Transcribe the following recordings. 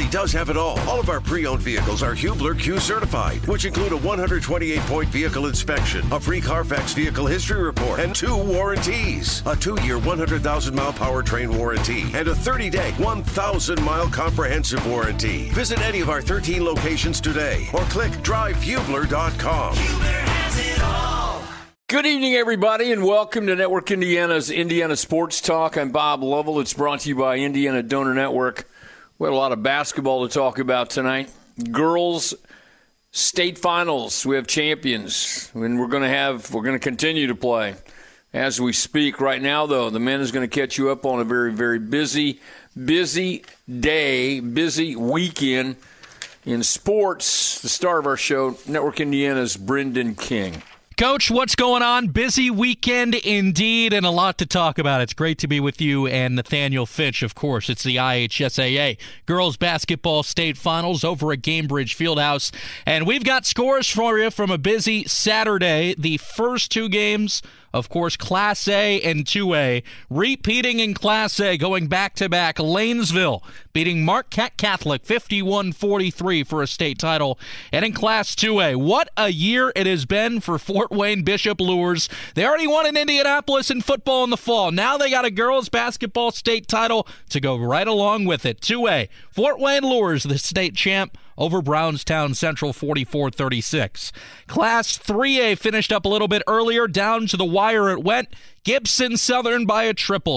does have it all. All of our pre-owned vehicles are Hubler Q certified, which include a 128-point vehicle inspection, a free Carfax vehicle history report, and 2 warranties. A 2-year, 100,000-mile powertrain warranty, and a 30-day, 1,000-mile comprehensive warranty. Visit any of our 13 locations today, or click drivehubler.com. Hubler has it all. Good evening, everybody, and welcome to Network Indiana's Indiana Sports Talk. I'm Bob Lovell. It's brought to you by Indiana Donor Network. We had a lot of basketball to talk about tonight. Girls state finals. We have champions, and we're going to continue to play as we speak. Right now, though, the men is going to catch you up on a very, very busy day, busy weekend in sports. The star of our show, Network Indiana's Brendan King. Coach, what's going on? Busy weekend indeed, and a lot to talk about. It's great to be with you and Nathaniel Fitch, of course. It's the IHSAA Girls Basketball State Finals over at Gainbridge Fieldhouse. And we've got scores for you from a busy Saturday. The first 2 games, of course, Class A and 2A. Repeating in Class A, going back-to-back. Lanesville beating Marquette Catholic 51-43 for a state title. And in Class 2A, what a year it has been for Fort Wayne Bishop Lures. They already won in Indianapolis in football in the fall. Now they got a girls basketball state title to go right along with it. 2A, Fort Wayne Lures, the state champ, over Brownstown Central 44-36. Class 3A finished up a little bit earlier. Down to the wire it went. Gibson Southern by a triple,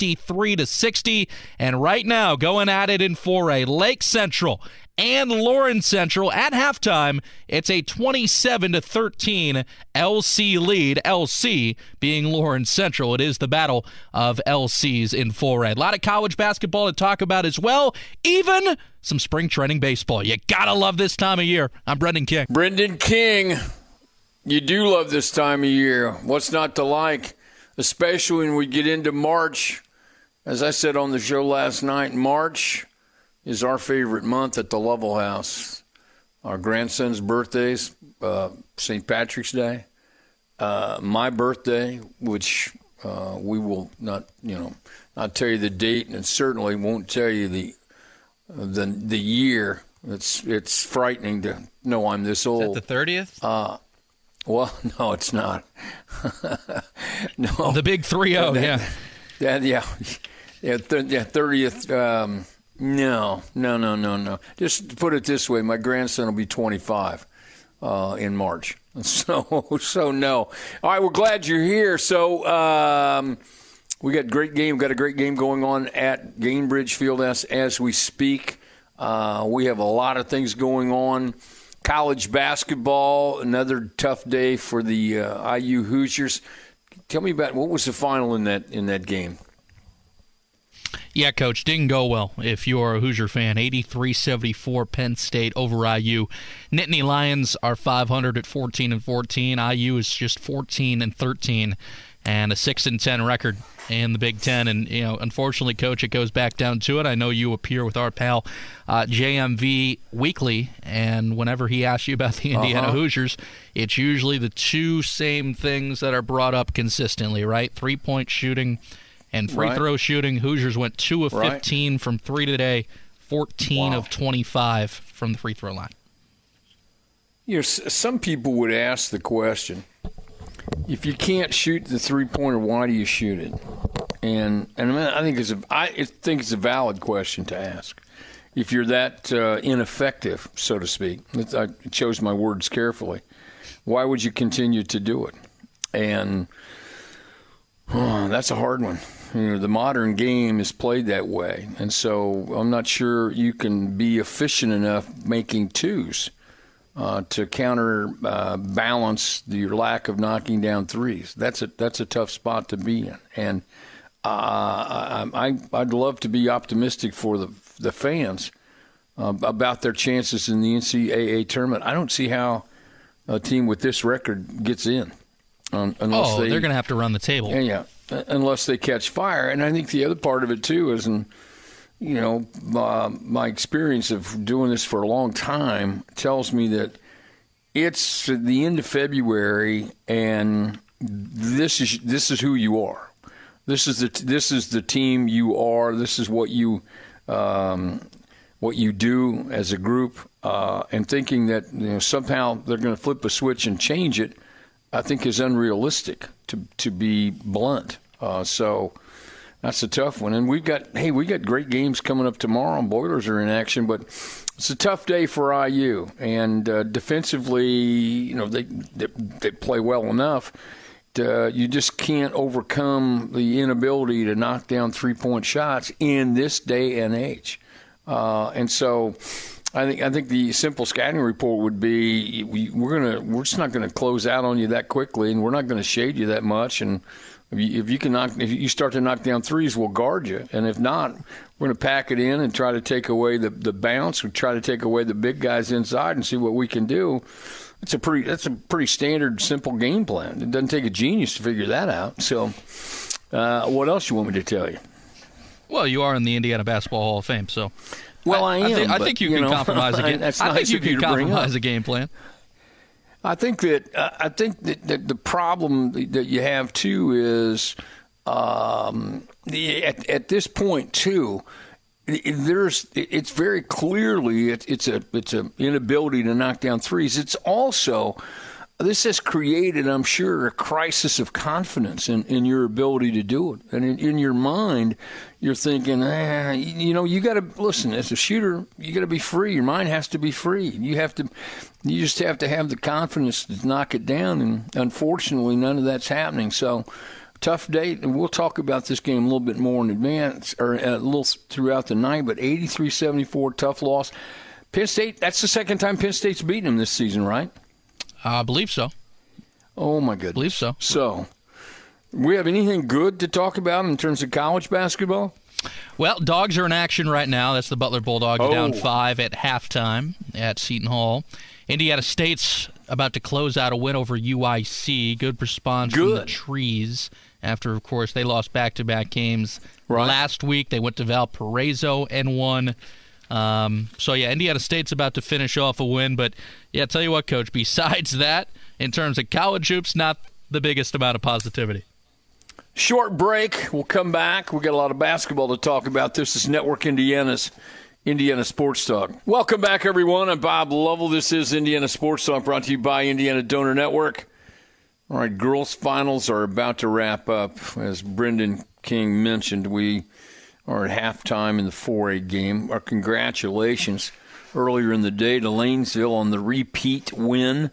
63-60. And right now, going at it in 4A, Lake Central and Lawrence Central at halftime. It's a 27-13 LC lead. LC being Lawrence Central. It is the battle of LCs in 4A. A lot of college basketball to talk about as well. Even some spring training baseball. You gotta love this time of year. I'm Brendan King. Brendan King, you do love this time of year. What's not to like? Especially when we get into March. As I said on the show last night, March is our favorite month at the Lovell House. Our grandson's birthdays, St. Patrick's Day, my birthday, which we will not tell you the date, and certainly won't tell you the year. It's frightening to know I'm this old. Is that the 30th? Well, no, it's not. No, the big 3-0. Yeah, 30th. No. Just put it this way: my grandson will be 25 in March. So no. All right, we're glad you're here. So we got a great game. Got a great game going on at Gainbridge Fieldhouse as we speak. We have a lot of things going on. College basketball, another tough day for the IU Hoosiers. Tell me about what was the final in that game. Yeah, Coach, didn't go well if you're a Hoosier fan. 83-74 Penn State over IU. Nittany Lions are 500 at 14-14. IU is just 14-13 and a 6-10 record in the Big Ten. And, unfortunately, Coach, it goes back down to it. I know you appear with our pal JMV weekly, and whenever he asks you about the Indiana Hoosiers, it's usually the 2 same things that are brought up consistently, right? 3-point shooting and free throw shooting. Hoosiers went 2 of 15 from 3 today, 14 of 25 from the free throw line. Some people would ask the question, if you can't shoot the 3-pointer, why do you shoot it? And I think it's a valid question to ask. If you're that ineffective, so to speak, I chose my words carefully, why would you continue to do it? And that's a hard one. The modern game is played that way, and so I'm not sure you can be efficient enough making 2s to counterbalance your lack of knocking down 3s. That's a tough spot to be in, and I'd love to be optimistic for the fans about their chances in the NCAA tournament. I don't see how a team with this record gets in. Unless they're going to have to run the table. Yeah, unless they catch fire. And I think the other part of it, too, is, my experience of doing this for a long time tells me that it's the end of February, and this is who you are. This is the team you are. This is what you what you do as a group, and thinking that somehow they're going to flip a switch and change it, I think is unrealistic, to be blunt. So that's a tough one. And we got great games coming up tomorrow. Boilers are in action, but it's a tough day for IU. And defensively, they play well enough. You just can't overcome the inability to knock down 3-point shots in this day and age. And so I think the simple scouting report would be we're just not going to close out on you that quickly, and we're not going to shade you that much. And if you start to knock down threes, we'll guard you. And if not, we're going to pack it in and try to take away the bounce. We try to take away the big guys inside and see what we can do. That's a pretty standard, simple game plan. It doesn't take a genius to figure that out. So, what else you want me to tell you? Well, you are in the Indiana Basketball Hall of Fame, so. Well, I am. I think you can compromise a game. That's I nice think you of you can to bring compromise up. a game plan. I think that the problem that you have too is at this point too. It's very clearly it's a inability to knock down threes. It's also, this has created, I'm sure, a crisis of confidence in your ability to do it. And in your mind, you're thinking, you got to listen. As a shooter, you got to be free. Your mind has to be free. You just have to have the confidence to knock it down. And unfortunately, none of that's happening. So, tough day, and we'll talk about this game a little bit more in advance, or a little throughout the night, but 83-74, tough loss. Penn State, that's the second time Penn State's beaten them this season, right? I believe so. Oh, my goodness. Believe so. So, we have anything good to talk about in terms of college basketball? Well, Dogs are in action right now. That's the Butler Bulldogs down 5 at halftime at Seton Hall. Indiana State's about to close out a win over UIC. Good response from the Trees after, of course, they lost back-to-back games last week. They went to Valparaiso and won. So, Indiana State's about to finish off a win. But, tell you what, Coach, besides that, in terms of college hoops, not the biggest amount of positivity. Short break. We'll come back. We've got a lot of basketball to talk about. This is Network Indiana's Indiana Sports Talk. Welcome back, everyone. I'm Bob Lovell. This is Indiana Sports Talk, brought to you by Indiana Donor Network. All right, girls' finals are about to wrap up. As Brendan King mentioned, we are at halftime in the 4A game. Our congratulations earlier in the day to Lanesville on the repeat win,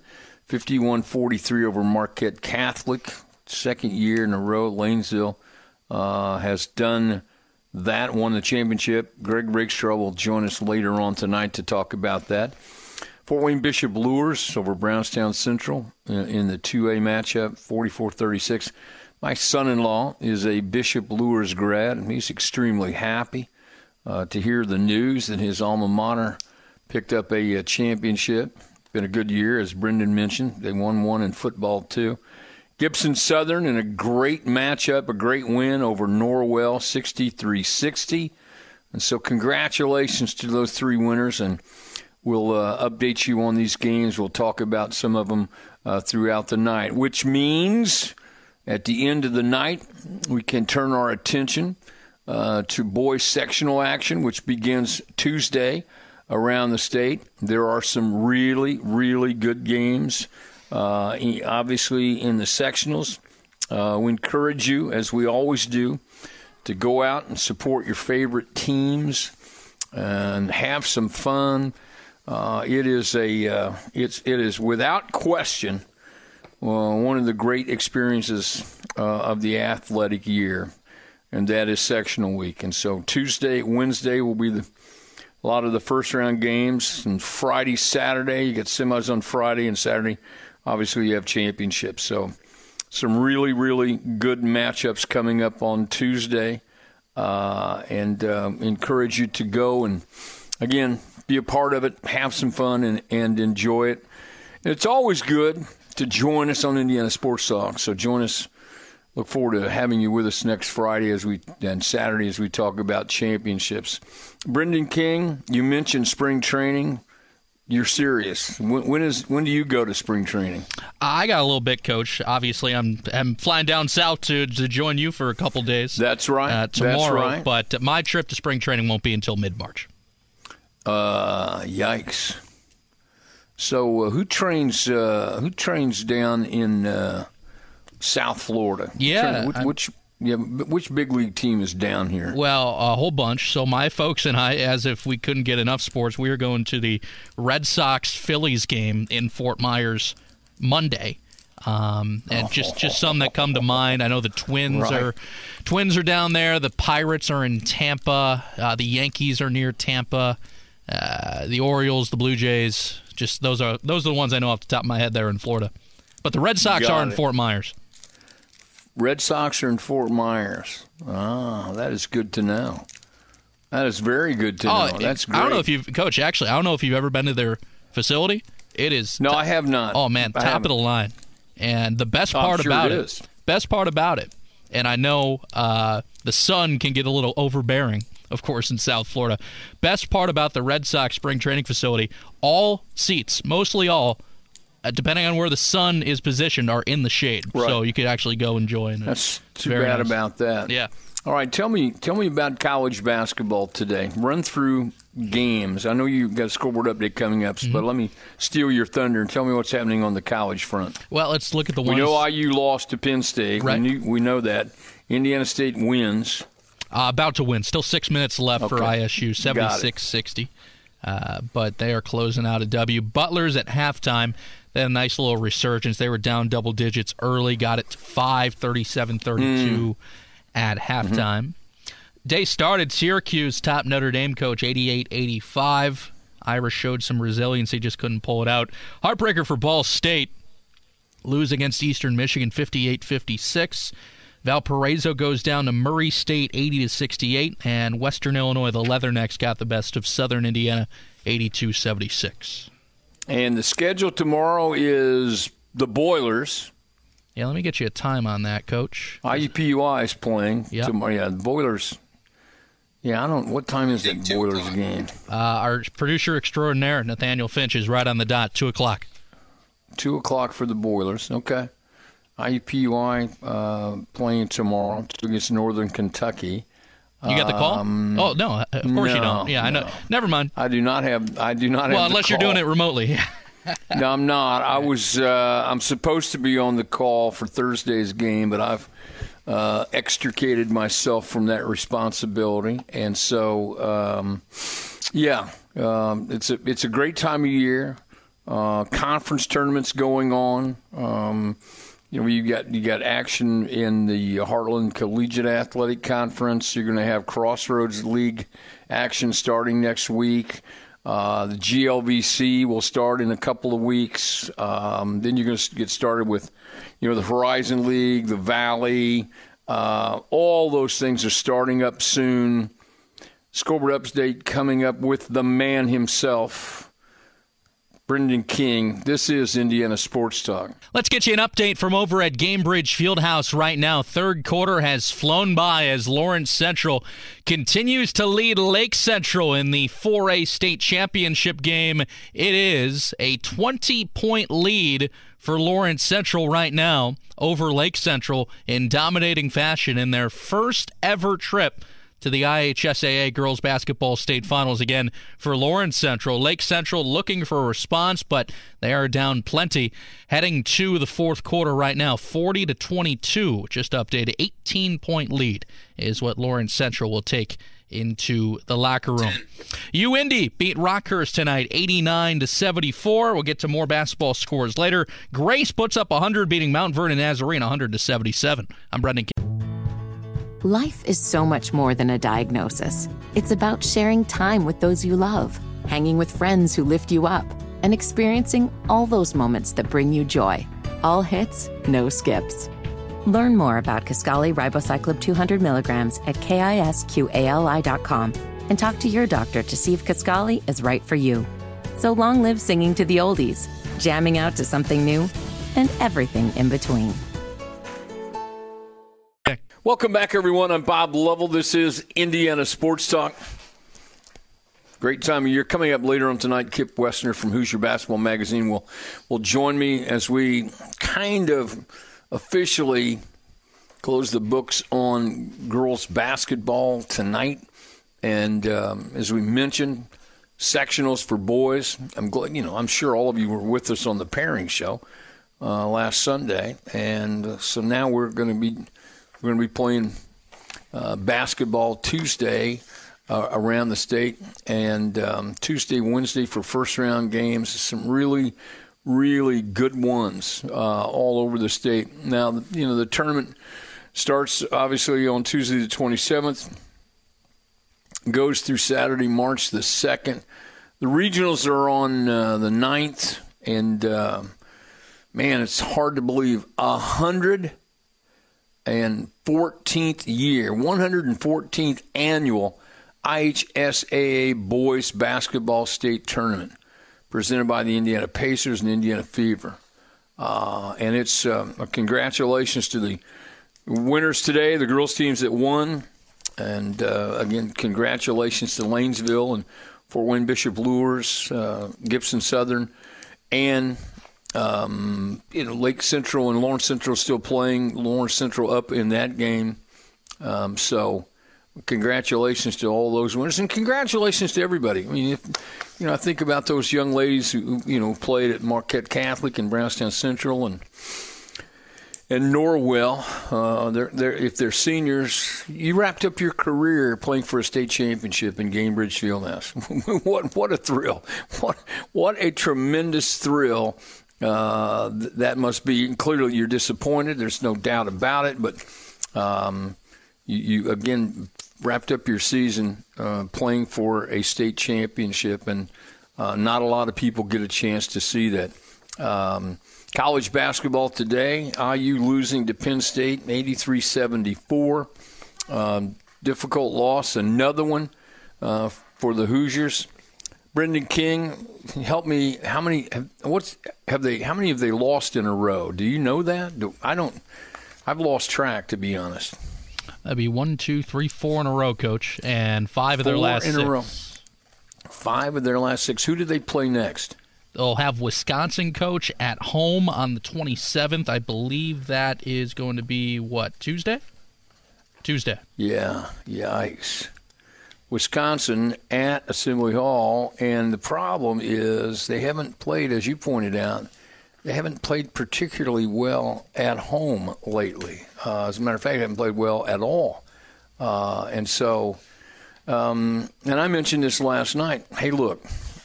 51-43 over Marquette Catholic. Second year in a row, Lanesville has done that, won the championship. Greg Rakestraw will join us later on tonight to talk about that. Fort Wayne Bishop Lures over Brownstown Central in the 2A matchup, 44-36. My son-in-law is a Bishop Lures grad, and he's extremely happy to hear the news that his alma mater picked up a championship. Been a good year, as Brendan mentioned. They won one in football, too. Gibson Southern in a great matchup, a great win over Norwell, 63-60. And so congratulations to those three winners, and we'll update you on these games. We'll talk about some of them throughout the night, which means at the end of the night we can turn our attention to boys sectional action, which begins Tuesday around the state. There are some really, really good games. Obviously in the sectionals. We encourage you, as we always do, to go out and support your favorite teams and have some fun. It is without question one of the great experiences of the athletic year, and that is sectional week. And so Tuesday, Wednesday will be a lot of the first round games, and Friday, Saturday, you get semis on Friday, and Saturday obviously, you have championships. So some really, really good matchups coming up on Tuesday. And encourage you to go and, again, be a part of it, have some fun, and enjoy it. And it's always good to join us on Indiana Sports Talk. So join us. Look forward to having you with us next Friday and Saturday as we talk about championships. Brendan King, you mentioned spring training. You're serious. When do you go to spring training? I got a little bit, Coach. Obviously, I'm flying down south to join you for a couple days. That's right. Tomorrow, That's right. But my trip to spring training won't be until mid-March. Yikes. So who trains down in South Florida? Yeah. Which big league team is down here? Well, a whole bunch. So my folks and I, as if we couldn't get enough sports, we are going to the Red Sox-Phillies game in Fort Myers Monday. And just some that come to mind. I know the Twins are down there. The Pirates are in Tampa. The Yankees are near Tampa. The Orioles, the Blue Jays. Just those are the ones I know off the top of my head there in Florida. But the Red Sox are in Fort Myers. Red Sox are in Fort Myers. That is good to know. That is very good to know. That's great. I don't know if you've, Coach, actually, I don't know if you've ever been to their facility. It is. No, I have not. Oh, man, top of the line. And the best part about it, and I know the sun can get a little overbearing, of course, in South Florida. Best part about the Red Sox spring training facility, all seats, mostly all, depending on where the sun is positioned, are in the shade. Right. So you could actually go enjoy it. That's too bad about that. Yeah. All right, tell me about college basketball today. Run through games. I know you've got a scoreboard update coming up, but let me steal your thunder and tell me what's happening on the college front. Well, let's look at the ones. We know IU lost to Penn State. Right. We know that. Indiana State wins. About to win. Still 6 minutes left for ISU, 76-60. But they are closing out a W. Butler's at halftime. They had a nice little resurgence. They were down double digits early, got it to 5, 37-32 at halftime. Day started, Syracuse top Notre Dame coach 88-85. Irish showed some resiliency, just couldn't pull it out. Heartbreaker for Ball State. Lose against Eastern Michigan 58-56. Valparaiso goes down to Murray State 80-68. And Western Illinois, the Leathernecks, got the best of Southern Indiana 82-76. And the schedule tomorrow is the Boilers. Yeah, let me get you a time on that, Coach. IUPUI is playing tomorrow. Yeah, the Boilers. Yeah, what time is that Boilers game? Our producer extraordinaire, Nathaniel Finch, is right on the dot, 2 o'clock. 2 o'clock for the Boilers. Okay. IUPUI playing tomorrow against Northern Kentucky. You got the call? Oh, no, of course you don't. Yeah, I know. Never mind. I do not have Well, unless you're doing it remotely. No, I'm not. I'm supposed to be on the call for Thursday's game, but I've extricated myself from that responsibility. And so, it's a great time of year. Conference tournaments going on. You got action in the Heartland Collegiate Athletic Conference. You're going to have Crossroads League action starting next week. The GLVC will start in a couple of weeks. Then you're going to get started with, the Horizon League, the Valley. All those things are starting up soon. Scoreboard update coming up with the man himself, Brendan King. This is Indiana Sports Talk. Let's get you an update from over at Gamebridge Fieldhouse right now. Third quarter has flown by as Lawrence Central continues to lead Lake Central in the 4A state championship game. It is a 20-point lead for Lawrence Central right now over Lake Central in dominating fashion in their first ever trip to the IHSAA Girls Basketball State Finals again for Lawrence Central. Lake Central looking for a response, but they are down plenty. Heading to the fourth quarter right now, 40-22, just updated. 18-point lead is what Lawrence Central will take into the locker room. UIndy beat Rockhurst tonight, 89-74. We'll get to more basketball scores later. Grace puts up 100, beating Mount Vernon Nazarene 100-77. I'm Brendan King. Life is so much more than a diagnosis. It's about sharing time with those you love, hanging with friends who lift you up, and experiencing all those moments that bring you joy. All hits, no skips. Learn more about Kisqali Ribociclib 200 milligrams at KISQALI.com and talk to your doctor to see if Kisqali is right for you. So long live singing to the oldies, jamming out to something new, and everything in between. Welcome back, everyone. I'm Bob Lovell. This is Indiana Sports Talk. Great time of year. Coming up later on tonight, Kip Wessner from Hoosier Basketball Magazine will join me as we kind of officially close the books on girls basketball tonight. And as we mentioned, sectionals for boys. I'm glad, I'm sure all of you were with us on the pairing show last Sunday, and so now we're going to be playing basketball Tuesday around the state, and Tuesday, Wednesday for first round games. Some really, really good ones all over the state. Now, the tournament starts obviously on Tuesday the 27th, goes through Saturday, March the 2nd. The regionals are on the 9th, and man, it's hard to believe, 114th year, 114th annual IHSAA Boys Basketball State Tournament presented by the Indiana Pacers and Indiana Fever. And it's congratulations to the winners today, the girls teams that won. And, again, congratulations to Lanesville and Fort Wayne Bishop Lures, Gibson Southern, and Lake Central and Lawrence Central still playing. Lawrence Central up in that game. So congratulations to all those winners, and congratulations to everybody. I mean, I think about those young ladies who played at Marquette Catholic and Brownstown Central and Norwell. If they're seniors, you wrapped up your career playing for a state championship in Gainbridge Fieldhouse. What a thrill! What a tremendous thrill that must be. Clearly, you're disappointed. There's no doubt about it. But you again wrapped up your season playing for a state championship, and not a lot of people get a chance to see that. College basketball today, IU losing to Penn State 83-74. Difficult loss, another one for the Hoosiers. Brendan King, help me. How many have they lost in a row? Do you know that? I've lost track, to be honest. That'd be 1, 2, 3, 4 in a row, Coach, and 5 of their last 6. 4 in a row. 5 of their last 6. Who did they play next? They'll have Wisconsin, Coach, at home on the 27th. I believe that is going to be, Tuesday? Tuesday. Yeah, yikes. Wisconsin at Assembly Hall, and the problem is they haven't played, as you pointed out, they haven't played particularly well at home lately. As a matter of fact, they haven't played well at all. And I mentioned this last night. Hey, look,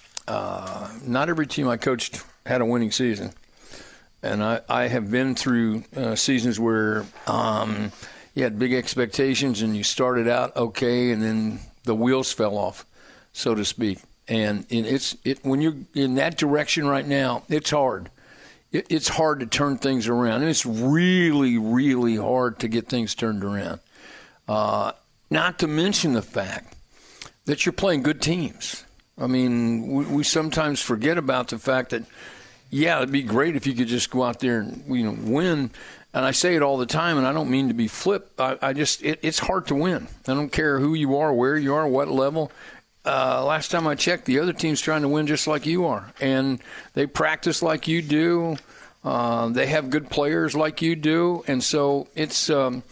not every team I coached had a winning season. And I have been through seasons where you had big expectations and you started out okay, and then the wheels fell off, so to speak. And when you're in that direction right now, it's hard. It's hard to turn things around. And it's really, really hard to get things turned around. Not to mention the fact that you're playing good teams. I mean, we sometimes forget about the fact that, yeah, it'd be great if you could just go out there and win. And I say it all the time, and I don't mean to be flip. It's hard to win. I don't care who you are, where you are, what level. Last time I checked, the other team's trying to win just like you are, and they practice like you do. They have good players like you do, and so it's a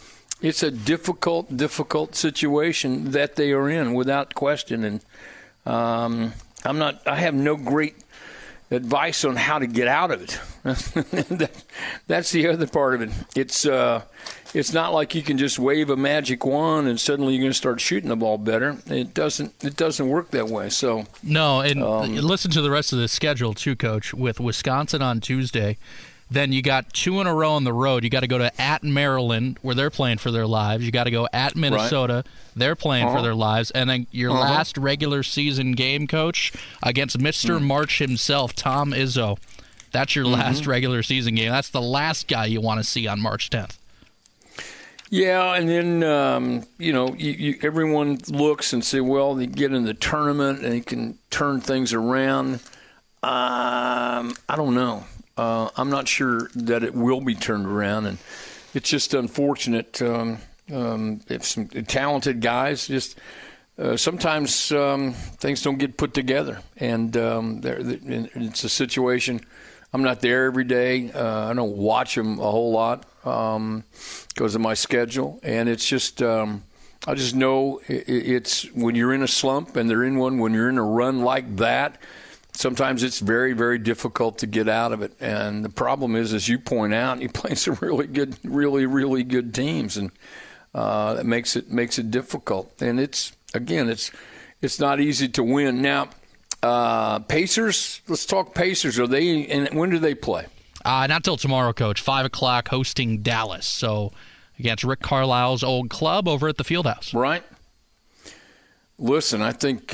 difficult situation that they are in, without question. And I have no great advice on how to get out of it. That's the other part of it. It's not like you can just wave a magic wand and suddenly you're going to start shooting the ball better. It doesn't work that way. So no, and listen to the rest of the schedule too, Coach. With Wisconsin on Tuesday, then you got 2 in a row on the road. You got to go to at Maryland, where they're playing for their lives. You got to go at Minnesota. Right. They're playing for their lives. And then your last regular season game, Coach, against Mr. March himself, Tom Izzo. That's your last regular season game. That's the last guy you want to see on March 10th. Yeah, and then, everyone looks and say, well, they get in the tournament and they can turn things around. I don't know. I'm not sure that it will be turned around, and it's just unfortunate. If some talented guys just sometimes things don't get put together, and it's a situation. I'm not there every day. I don't watch them a whole lot because of my schedule, and it's just I just know it's when you're in a slump and they're in one, when you're in a run like that, sometimes it's very, very difficult to get out of it. And the problem is, as you point out, you play some really good teams, and that makes it difficult. And it's not easy to win. Now, Pacers. Let's talk Pacers. And when do they play? Not till tomorrow, Coach. 5:00, hosting Dallas. So against Rick Carlisle's old club over at the Fieldhouse. Right. Listen, I think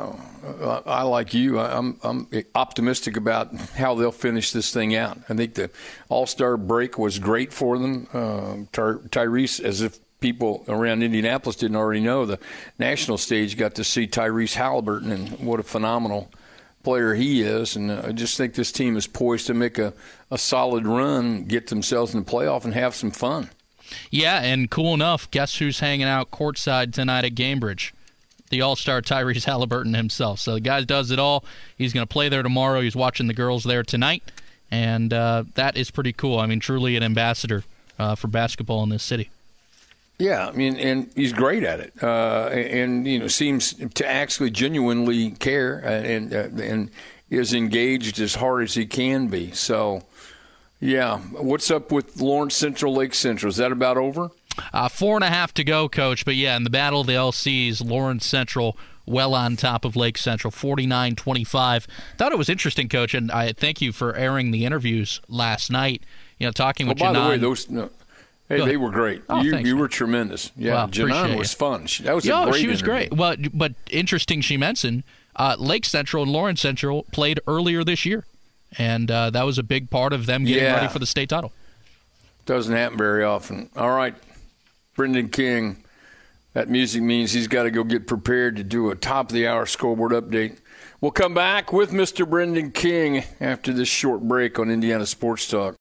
I like you. I'm optimistic about how they'll finish this thing out. I think the All-Star break was great for them. Tyrese, as if people around Indianapolis didn't already know, the national stage got to see Tyrese Halliburton, and what a phenomenal player he is. And I just think this team is poised to make a solid run, get themselves in the playoff, and have some fun. Yeah, and cool enough, guess who's hanging out courtside tonight at Gamebridge? The All-Star Tyrese Halliburton himself. So the guy does it all. He's going to play there tomorrow. He's watching the girls there tonight, and that is pretty cool. I mean, truly an ambassador for basketball in this city. Yeah, I mean, and he's great at it, and seems to actually genuinely care and is engaged as hard as he can be. So, yeah, what's up with Lawrence Central, Lake Central? Is that about over? 4.5 to go, Coach. But, yeah, in the battle of the LCs, Lawrence Central well on top of Lake Central, 49-25. Thought it was interesting, Coach, and I thank you for airing the interviews last night, talking with Janan. By the way, those they were great. Oh, you were tremendous. Yeah, well, Janan was fun. That was a great she was interview. great. Well, but interesting she mentioned Lake Central and Lawrence Central played earlier this year, and that was a big part of them getting ready for the state title. Doesn't happen very often. All right. Brendan King, that music means he's got to go get prepared to do a top-of-the-hour scoreboard update. We'll come back with Mr. Brendan King after this short break on Indiana Sports Talk.